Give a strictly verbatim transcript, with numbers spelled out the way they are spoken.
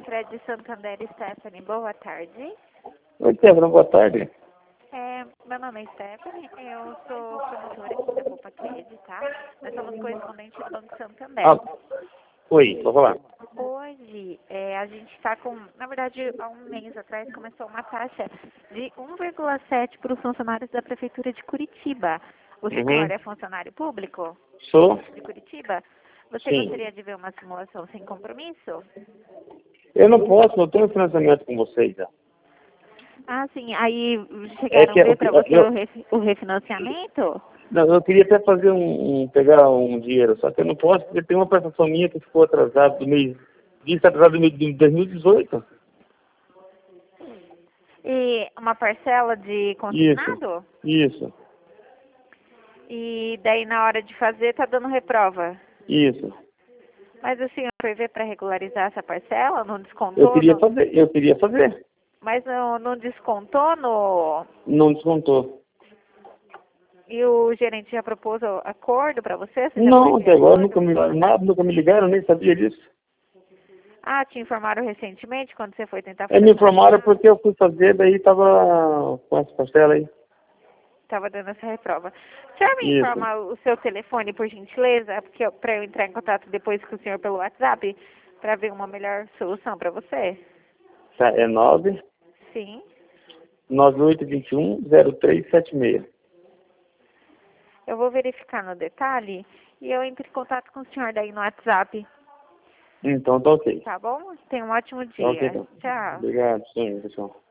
Cicred Santander, Stephanie, boa tarde. Oi, Stephanie, boa tarde. É, meu nome é Stephanie, eu sou promotora aqui da Poupa Cred, tá? Nós somos correspondentes do Banco Santander. Ah, oi, vou falar. Hoje, é, a gente está com, na verdade, há um mês atrás começou uma taxa de um vírgula sete para os funcionários da Prefeitura de Curitiba. O senhor Uhum. é funcionário público Sou? de Curitiba? Você Sim. gostaria de ver uma simulação sem compromisso? Eu não posso, eu tenho financiamento com vocês já. Ah, sim. Aí É chegaram que a eu, ver para você o, eu, ref, o refinanciamento? não, eu queria até fazer um, um- pegar um dinheiro, só que eu não posso porque tem uma prestação minha que ficou atrasada do mês, disse atrasado do mês de dois mil e dezoito. E uma parcela de Isso, consignado? isso, E daí na hora de fazer tá dando reprova? isso. Mas o senhor foi ver para regularizar essa parcela? Não Eu descontou? queria No, fazer, eu queria fazer. mas não, não descontou no... Não descontou. E o gerente já propôs o acordo para você? Você já foi Não, ver até agora acordo? nunca me, nada, nunca me ligaram, nem sabia disso. Ah, te informaram recentemente quando você foi tentar É, fazer me a informaram consignado? porque eu fui fazer, daí tava com essa parcela aí. Estava dando essa reprova. O senhor me Isso. informa o seu telefone, por gentileza, porque para eu entrar em contato depois com o senhor pelo WhatsApp, para ver uma melhor solução para você? Tá, é nove Sim. nove oito dois um zero três sete seis. Eu vou verificar no detalhe e eu entro em contato com o senhor daí no WhatsApp, Então tá ok. tá bom? Tenha um ótimo Tá ok, dia. então. Tchau. Obrigado, sim, pessoal.